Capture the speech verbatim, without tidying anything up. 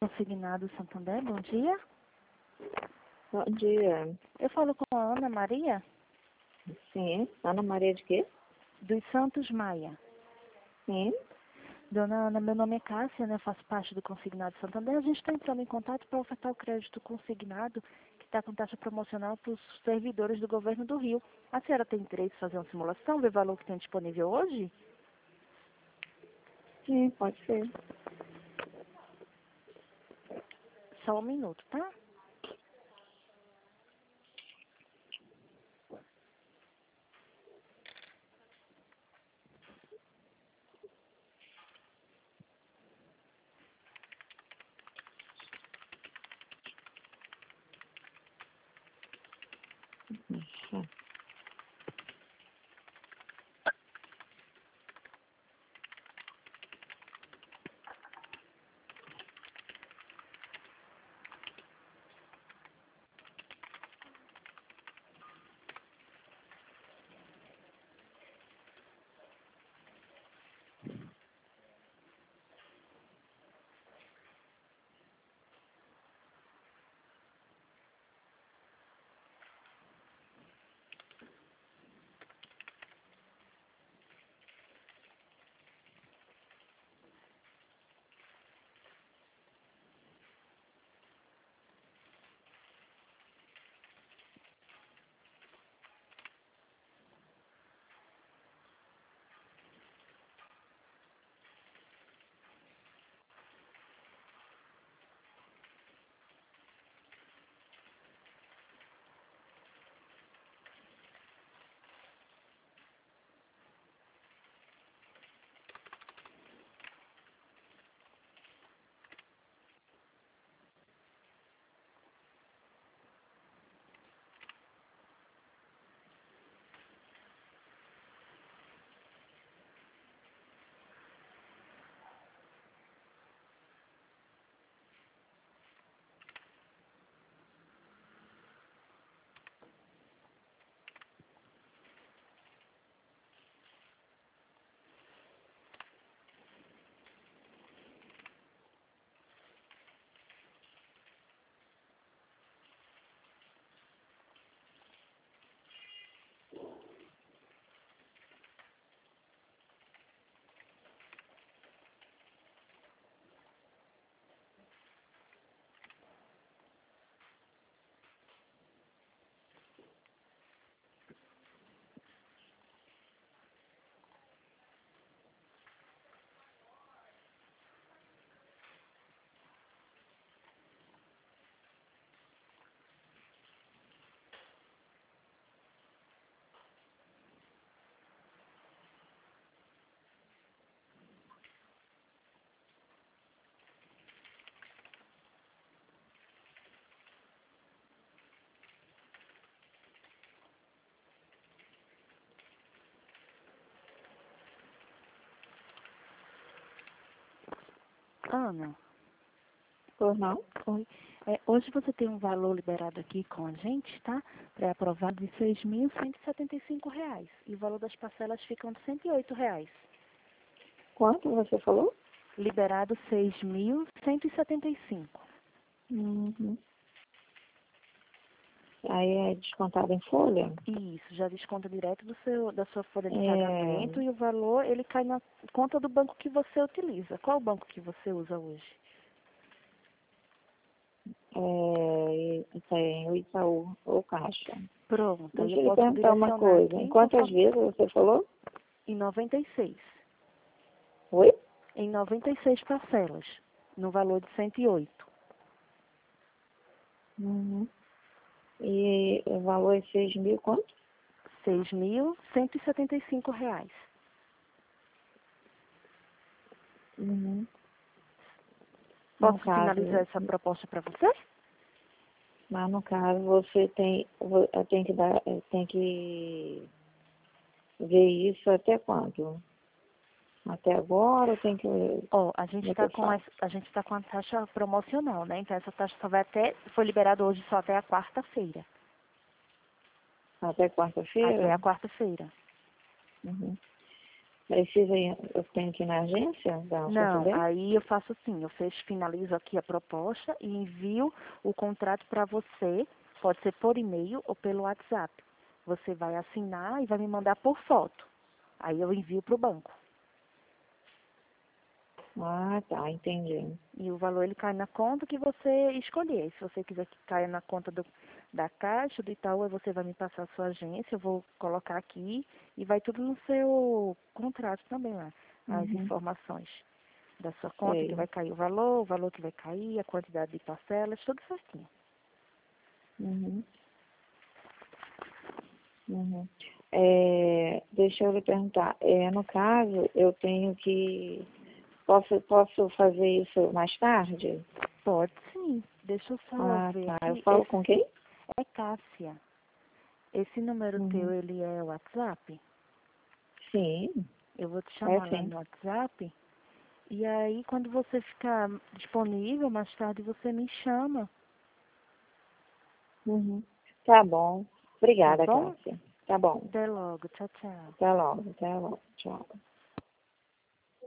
Consignado Santander, bom dia. Bom dia. Eu falo com a Ana Maria, Sim. Ana Maria de quê? dos Santos Maia. Sim. Dona Ana, meu nome é Cássia, né? Eu faço parte do Consignado Santander. A gente está entrando em contato para ofertar o crédito consignado que está com taxa promocional para os servidores do governo do Rio. A senhora tem interesse em fazer uma simulação, ver o valor que tem disponível hoje? Sim, pode ser. Só um minuto, tá? Uhum. Ana, Por não? oi. É, hoje você tem um valor liberado aqui com a gente, tá? Pré-aprovado de seis mil cento e setenta e cinco reais. E o valor das parcelas ficam de cento e oito reais. Quanto você falou? Liberado seis mil cento e setenta e cinco. Uhum. Aí é descontado em folha? Isso, já desconta direto do seu, da sua folha de É, pagamento e o valor, ele cai na conta do banco que você utiliza. Qual o banco que você usa hoje? é, tem o Itaú ou Caixa. Pronto, aí Deixa eu eu lhe posso perguntar uma direcionar coisa. Em aqui quantas conforme... vezes você falou? Em noventa e seis. Oi? Em noventa e seis parcelas, no valor de cento e oito. Uhum. E o valor é seis mil quanto? seis mil cento e setenta e cinco reais. Uhum. No Posso finalizar caso, essa proposta para você? mas no caso você tem, vo- tem que dar, tem que ver isso até quando? Até agora tem que. Ó, a gente Como é que está eu com a, faço? a gente tá com a taxa promocional, né? Então essa taxa só vai até, foi liberada hoje só até a quarta-feira. Até Até quarta-feira? a quarta-feira. Uhum. Precisa ir, eu tenho que ir na agência da Não, Santander? aí eu faço assim, eu fecho, finalizo aqui a proposta e envio o contrato para você, pode ser por e-mail ou pelo WhatsApp. Você vai assinar e vai me mandar por foto. Aí eu envio para o banco. Ah, tá, entendi. E o valor ele cai na conta que você escolher. Se você quiser que caia na conta do, da Caixa, do Itaú, aí você vai me passar a sua agência, eu vou colocar aqui e vai tudo no seu contrato também lá. As Uhum, informações da sua conta, que sei. vai cair o valor, o valor que vai cair, a quantidade de parcelas, tudo certinho. Uhum, uhum. É, deixa eu lhe perguntar, é, no caso, eu tenho que... Posso, posso fazer isso mais tarde? Pode sim. Deixa eu só Ah, ver tá. Eu aqui. falo Esse com quem? é Cássia. Esse número teu, Uhum. ele é o WhatsApp? Sim, Eu vou te é chamar lá sim. no WhatsApp. E aí, quando você ficar disponível, mais tarde você me chama, Uhum. Tá bom. tá Obrigada, bom? Cássia. Tá bom. Até logo. Tchau, tchau. Até logo, até logo. Tchau.